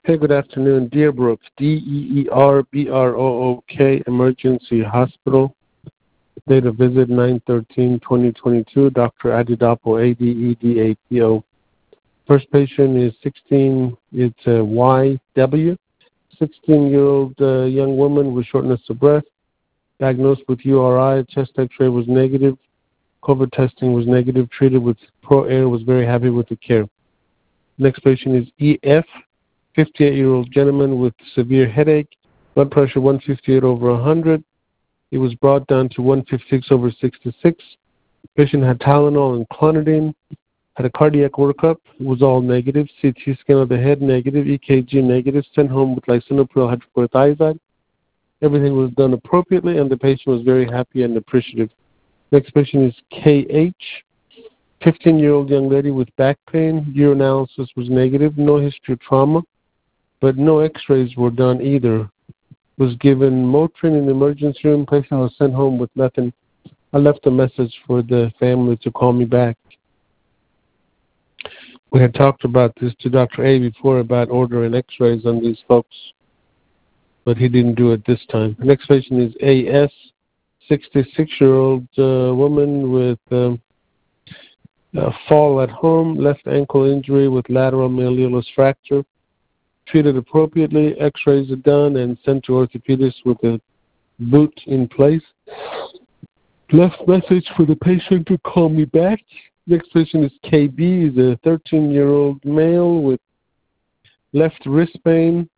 Hey, good afternoon. Deerbrook, Deerbrook Emergency Hospital. Date of visit 9/13/2022. Dr. Adedapo, Adedapo. First patient is 16. It's a YW, 16-year-old young woman with shortness of breath. Diagnosed with URI. Chest X-ray was negative. COVID testing was negative. Treated with ProAir. Was very happy with the care. Next patient is EF, 58-year-old gentleman with severe headache. Blood pressure 158/100. It was brought down to 156/66. Patient had Tylenol and clonidine. Had a cardiac workup. It was all negative. CT scan of the head negative. EKG negative. Sent home with lisinopril hydrochlorothiazide. Everything was done appropriately, and the patient was very happy and appreciative. Next patient is KH, 15-year-old young lady with back pain. Urinalysis was negative. No history of trauma, but no x-rays were done either. Was given Motrin in the emergency room. Patient was sent home with nothing. I left a message for the family to call me back. We had talked about this to Dr. A before about ordering x-rays on these folks, but he didn't do it this time. The next patient is AS, 66-year-old woman with a fall at home, left ankle injury with lateral malleolus fracture. Treated appropriately, x-rays are done and sent to orthopedist with a boot in place. Left message for the patient to call me back. Next patient is KB, he's a 13-year-old male with left wrist pain.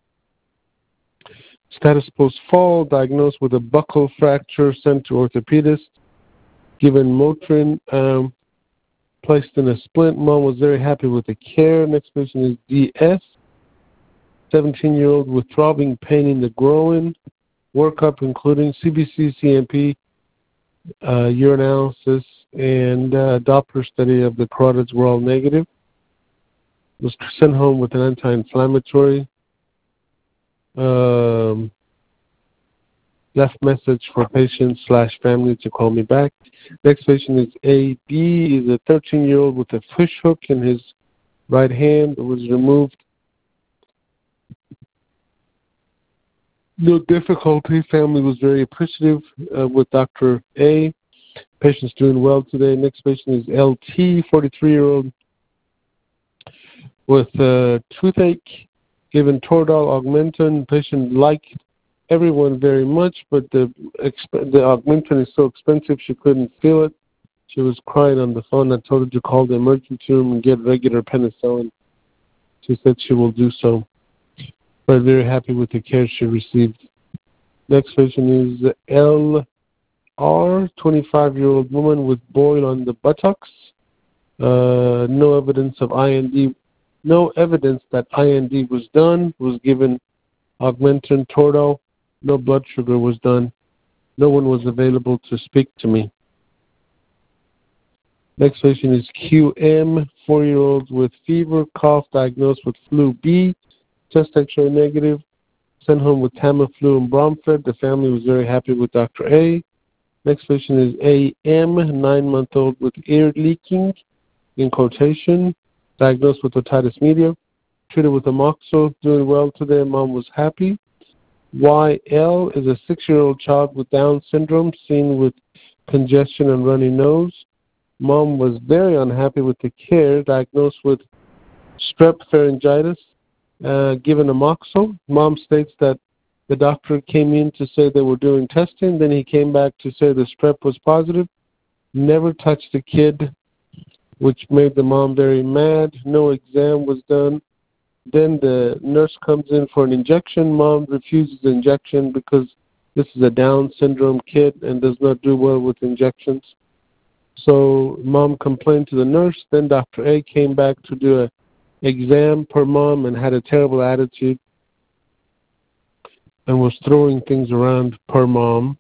Status post-fall, diagnosed with a buccal fracture, sent to orthopedist. Given Motrin, placed in a splint. Mom was very happy with the care. Next patient is DS, 17-year-old with throbbing pain in the groin. Workup including CBC, CMP, urinalysis, and Doppler study of the carotids were all negative. Was sent home with an anti-inflammatory. Left message for patient/family to call me back. Next patient is AB, is a 13-year-old with a fish hook in his right hand. It was removed. No difficulty. Family was very appreciative with Dr. A. Patient's doing well today. Next patient is LT, 43-year-old with toothache. Given Toradol Augmentin. Patient liked everyone very much, but the Augmentin is so expensive she couldn't feel it. She was crying on the phone. I told her to call the emergency room and get regular penicillin. She said she will do so. But very happy with the care she received. Next patient is LR, 25-year-old woman with boil on the buttocks. No evidence of IND. No evidence that IND was done. Was given Augmentin, Toradol. No blood sugar was done. No one was available to speak to me. Next patient is QM, 4-year-old with fever, cough, diagnosed with flu B. Chest X-ray negative. Sent home with Tamiflu and Bromfed. The family was very happy with Dr. A. Next patient is AM, 9-month-old with ear leaking, in quotation. Diagnosed with otitis media. Treated with Amoxil. Doing well today. Mom was happy. YL is a 6-year-old child with Down syndrome, seen with congestion and runny nose. Mom was very unhappy with the care. Diagnosed with strep pharyngitis. Given Amoxil. Mom states that the doctor came in to say they were doing testing. Then he came back to say the strep was positive. Never touched the kid, which made the mom very mad. No exam was done. Then the nurse comes in for an injection. Mom refuses the injection because this is a Down syndrome kid and does not do well with injections. So mom complained to the nurse. Then Dr. A came back to do an exam per mom and had a terrible attitude and was throwing things around per mom.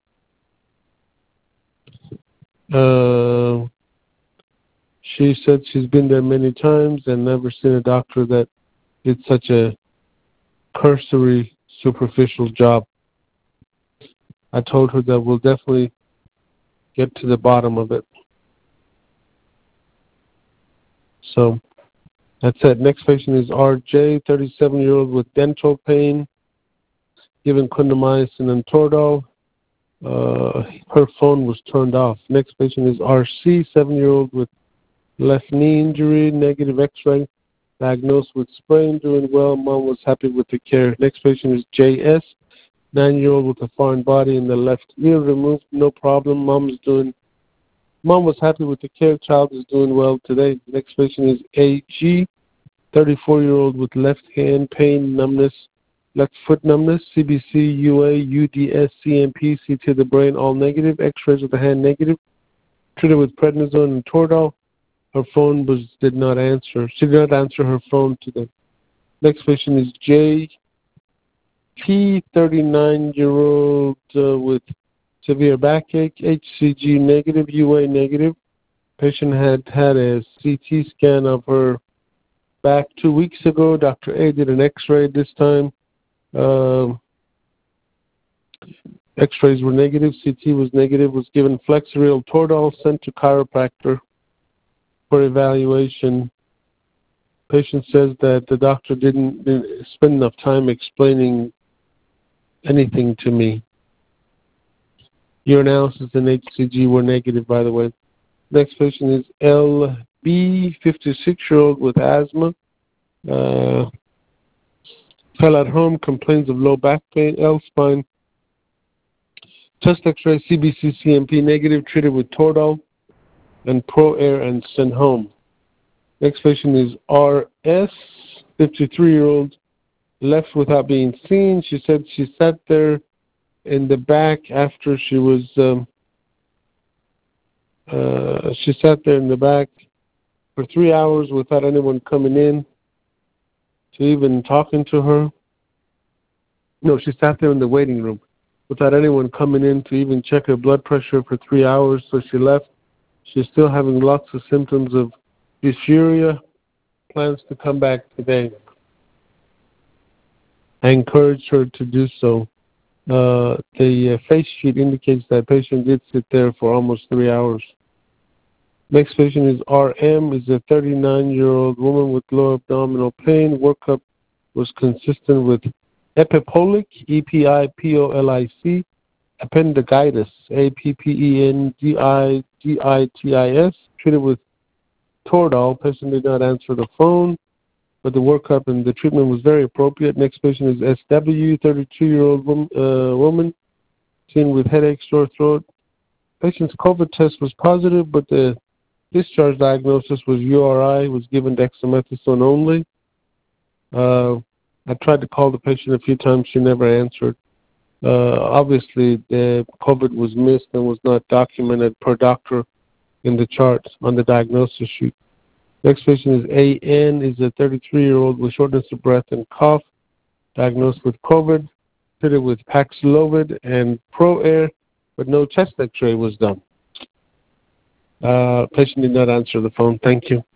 She said she's been there many times and never seen a doctor that did such a cursory, superficial job. I told her that we'll definitely get to the bottom of it. So That's it. Next patient is RJ, 37-year-old with dental pain, given clindamycin and Toradol. Her phone was turned off. Next patient is RC, 7-year-old with left knee injury, negative x-ray, diagnosed with sprain, doing well. Mom was happy with the care. Next patient is JS, 9-year-old with a foreign body in the left ear removed, no problem. Mom was happy with the care. Child is doing well today. Next patient is AG, 34-year-old with left hand pain, numbness, left foot numbness, CBC, UA, UDS, CMP, CT of the brain, all negative. X-rays of the hand negative. Treated with prednisone and Toradol. Her phone did not answer. She did not answer her phone today. Next patient is JP, 39-year-old with severe backache, HCG negative, UA negative. Patient had a CT scan of her back 2 weeks ago. Dr. A did an X-ray this time. X-rays were negative, CT was negative, was given Flexeril Toradol, sent to chiropractor for evaluation. Patient says that the doctor didn't spend enough time explaining anything to me. Urinalysis and HCG were negative, by the way. Next patient is LB, 56-year-old with asthma. Fell at home, complains of low back pain, L-spine. Chest X-ray, CBC, CMP negative, treated with Toradol and Pro-Air and sent home. Next patient is RS, 53-year-old, left without being seen. She said she sat there in the back after she was, she sat there in the back for 3 hours without anyone coming in to even talking to her. No, she sat there in the waiting room without anyone coming in to even check her blood pressure for 3 hours, so she left. She's still having lots of symptoms of dysuria, plans to come back today. I encouraged her to do so. The face sheet indicates that patient did sit there for almost 3 hours. Next patient is RM, is a 39-year-old woman with low abdominal pain. Workup was consistent with epipolic, EPIPOLIC, appendicitis, APPENDIGITIS, treated with Toradol. Patient did not answer the phone, but the workup and the treatment was very appropriate. Next patient is SW, 32-year-old woman, seen with headache, sore throat. Patient's COVID test was positive, but the discharge diagnosis was URI, was given dexamethasone only. I tried to call the patient a few times. She never answered. Obviously, the COVID was missed and was not documented per doctor in the charts on the diagnosis sheet. Next patient is AN, is a 33-year-old with shortness of breath and cough, diagnosed with COVID, treated with Paxlovid and Pro-Air, but no chest X-ray was done. Patient did not answer the phone. Thank you.